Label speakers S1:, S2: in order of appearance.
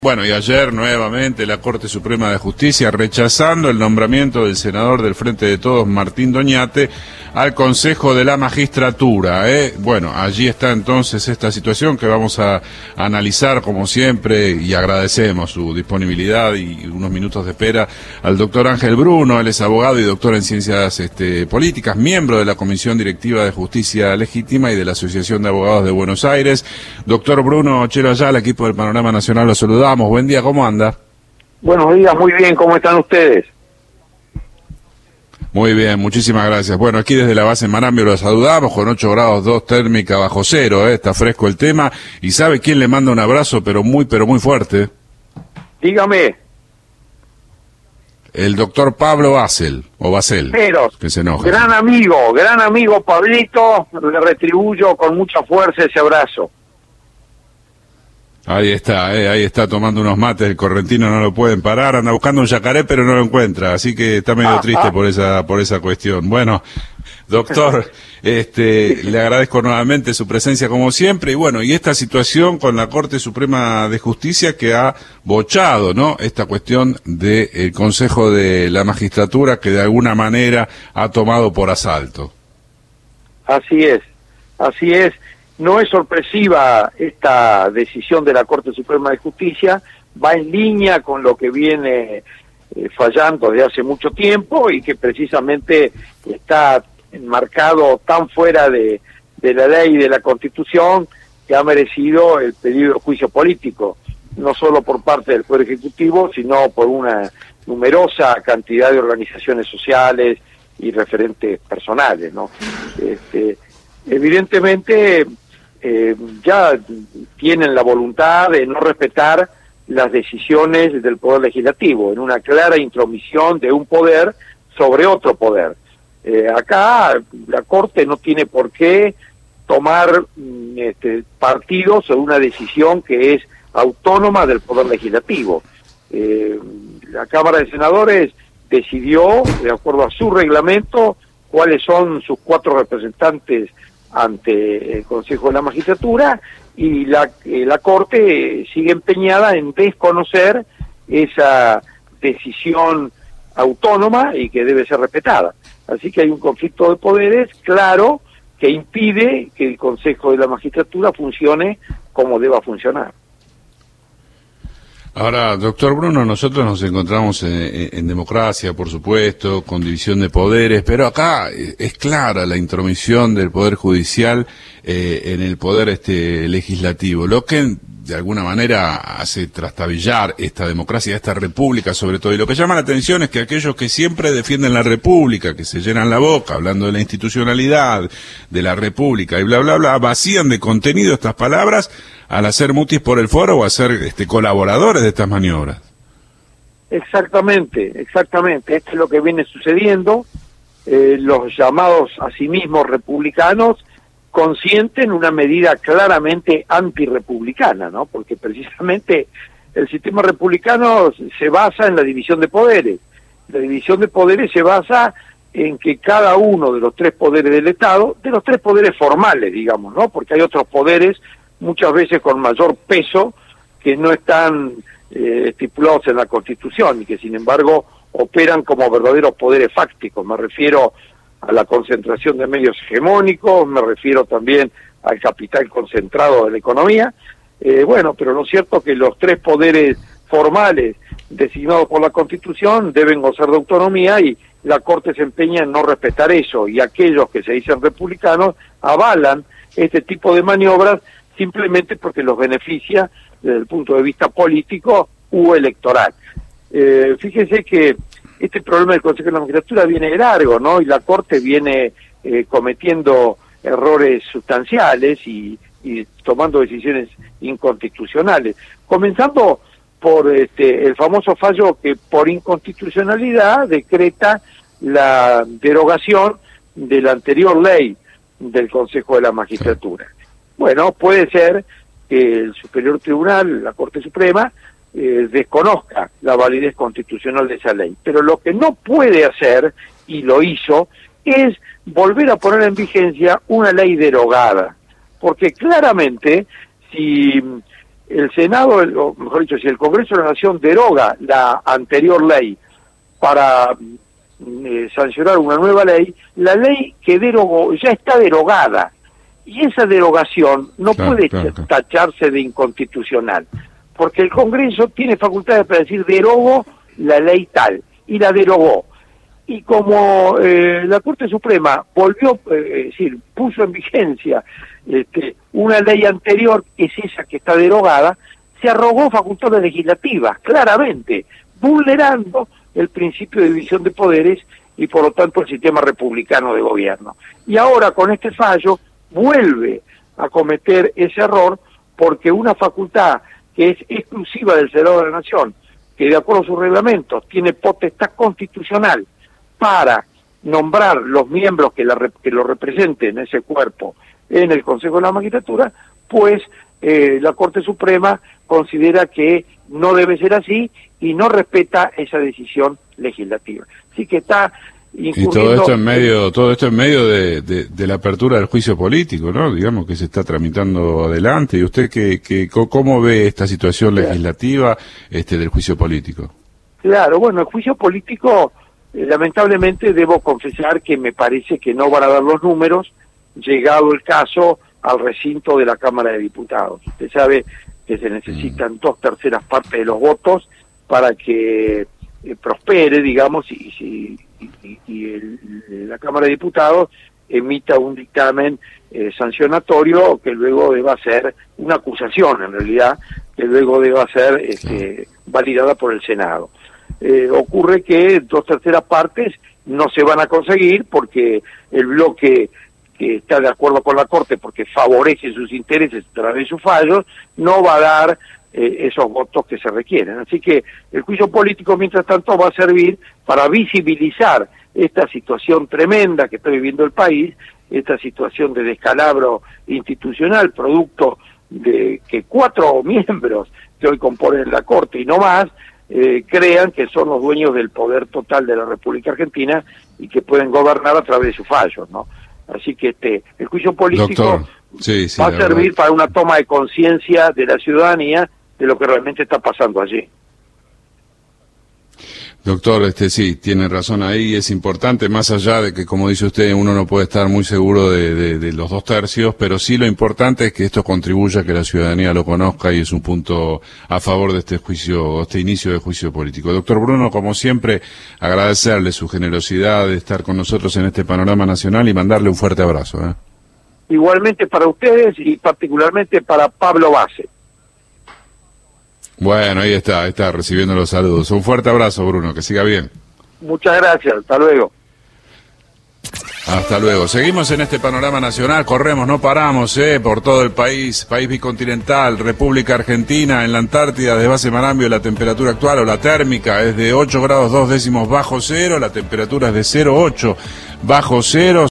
S1: Bueno, y ayer nuevamente la Corte Suprema de Justicia rechazando el nombramiento del senador del Frente de Todos, Martín Doñate, al Consejo de la Magistratura. Bueno, allí está entonces esta situación que vamos a analizar como siempre y agradecemos su disponibilidad y unos minutos de espera al doctor Ángel Bruno. Él es abogado y doctor en Ciencias Políticas, miembro de la Comisión Directiva de Justicia Legítima y de la Asociación de Abogados de Buenos Aires. Doctor Bruno Chelo Ayala, equipo del Panorama Nacional, lo saludamos. Buen día, ¿cómo anda?
S2: Buenos días, muy bien, ¿cómo están ustedes?
S1: Muy bien, muchísimas gracias. Bueno, aquí desde la base en Marambio lo saludamos con 8 grados 2 térmica bajo cero, está fresco el tema. ¿Y sabe quién le manda un abrazo, pero muy fuerte?
S2: Dígame.
S1: El doctor Pablo Basel,
S2: Pero,
S1: que se enoja.
S2: Gran amigo Pablito, le retribuyo con mucha fuerza ese abrazo.
S1: Ahí está tomando unos mates, el correntino no lo pueden parar, anda buscando un yacaré pero no lo encuentra, así que está medio triste por esa cuestión. Bueno, doctor, le agradezco nuevamente su presencia como siempre, y bueno, y esta situación con la Corte Suprema de Justicia que ha bochado, ¿no?, esta cuestión del Consejo de la Magistratura que de alguna manera ha tomado por asalto.
S2: Así es. No es sorpresiva esta decisión de la Corte Suprema de Justicia, va en línea con lo que viene fallando desde hace mucho tiempo y que precisamente está enmarcado tan fuera de la ley y de la Constitución que ha merecido el pedido de juicio político, no solo por parte del Poder Ejecutivo, sino por una numerosa cantidad de organizaciones sociales y referentes personales, ¿no? Evidentemente ya tienen la voluntad de no respetar las decisiones del Poder Legislativo, en una clara intromisión de un poder sobre otro poder. Acá la Corte no tiene por qué tomar partido sobre una decisión que es autónoma del Poder Legislativo. La Cámara de Senadores decidió, de acuerdo a su reglamento, cuáles son sus 4 representantes ante el Consejo de la Magistratura, y la Corte sigue empeñada en desconocer esa decisión autónoma y que debe ser respetada. Así que hay un conflicto de poderes claro que impide que el Consejo de la Magistratura funcione como deba funcionar.
S1: Ahora, doctor Bruno, nosotros nos encontramos en democracia, por supuesto, con división de poderes, pero acá es clara la intromisión del Poder Judicial en el Poder Legislativo, lo que de alguna manera hace trastabillar esta democracia, esta república sobre todo. Y lo que llama la atención es que aquellos que siempre defienden la república, que se llenan la boca hablando de la institucionalidad, de la república y bla, bla, bla, vacían de contenido estas palabras al hacer mutis por el foro o a ser colaboradores de estas maniobras.
S2: Exactamente. Esto es lo que viene sucediendo. Los llamados a sí mismos republicanos consienten una medida claramente antirrepublicana, ¿no? Porque precisamente el sistema republicano se basa en la división de poderes. La división de poderes se basa en que cada uno de los 3 poderes del Estado, de los 3 poderes formales, digamos, ¿no? Porque hay otros poderes muchas veces con mayor peso que no están estipulados en la Constitución y que sin embargo operan como verdaderos poderes fácticos. Me refiero a la concentración de medios hegemónicos, me refiero también al capital concentrado de la economía. Pero lo cierto es que los 3 poderes formales designados por la Constitución deben gozar de autonomía y la Corte se empeña en no respetar eso, y aquellos que se dicen republicanos avalan este tipo de maniobras simplemente porque los beneficia desde el punto de vista político u electoral. Fíjense que este problema del Consejo de la Magistratura viene de largo, ¿no? Y la Corte viene cometiendo errores sustanciales y tomando decisiones inconstitucionales, comenzando por el famoso fallo que por inconstitucionalidad decreta la derogación de la anterior ley del Consejo de la Magistratura. Bueno, puede ser que el Superior Tribunal, la Corte Suprema, desconozca la validez constitucional de esa ley, pero lo que no puede hacer, y lo hizo, es volver a poner en vigencia una ley derogada, porque claramente si el Senado, o mejor dicho, si el Congreso de la Nación deroga la anterior ley para sancionar una nueva ley, la ley que derogó ya está derogada, y esa derogación no puede tacharse de inconstitucional, porque el Congreso tiene facultades para decir derogo la ley tal, y la derogó. Y como la Corte Suprema volvió, es decir, puso en vigencia una ley anterior, que es esa que está derogada, se arrogó facultades legislativas, claramente, vulnerando el principio de división de poderes y por lo tanto el sistema republicano de gobierno. Y ahora con este fallo vuelve a cometer ese error, porque una facultad que es exclusiva del Senado de la Nación, que de acuerdo a sus reglamentos tiene potestad constitucional para nombrar los miembros que lo representen ese cuerpo en el Consejo de la Magistratura, pues la Corte Suprema considera que no debe ser así y no respeta esa decisión legislativa. Así que está incurriendo...
S1: Y todo esto en medio de la apertura del juicio político, ¿no? Digamos que se está tramitando adelante. ¿Y usted cómo ve esta situación legislativa del juicio político?
S2: Claro, bueno, el juicio político, lamentablemente debo confesar que me parece que no van a dar los números, llegado el caso al recinto de la Cámara de Diputados. Usted sabe que se necesitan 2/3 partes de los votos para que prospere, digamos, y la Cámara de Diputados emita un dictamen sancionatorio que luego deba ser una acusación, en realidad, que luego deba ser validada por el Senado. Ocurre que 2/3 partes no se van a conseguir porque el bloque que está de acuerdo con la Corte porque favorece sus intereses a través de sus fallos, no va a dar esos votos que se requieren. Así que el juicio político, mientras tanto, va a servir para visibilizar esta situación tremenda que está viviendo el país, esta situación de descalabro institucional, producto de que 4 miembros que hoy componen la Corte y no más, crean que son los dueños del poder total de la República Argentina y que pueden gobernar a través de sus fallos, ¿no? Así que el juicio político va a servir para una toma de conciencia de la ciudadanía de lo que realmente está pasando allí.
S1: Doctor, sí, tiene razón ahí, es importante, más allá de que, como dice usted, uno no puede estar muy seguro de los 2/3, pero sí lo importante es que esto contribuya a que la ciudadanía lo conozca y es un punto a favor de este inicio de juicio político. Doctor Bruno, como siempre, agradecerle su generosidad de estar con nosotros en este panorama nacional y mandarle un fuerte abrazo.
S2: Igualmente para ustedes y particularmente para Pablo Base.
S1: Bueno, ahí está recibiendo los saludos. Un fuerte abrazo, Bruno, que siga bien.
S2: Muchas gracias, hasta luego.
S1: Hasta luego. Seguimos en este panorama nacional, corremos, no paramos, por todo el país bicontinental, República Argentina, en la Antártida, desde base Marambio, la temperatura actual o la térmica es de 8 grados 2 décimos bajo cero, la temperatura es de 0,8 bajo cero.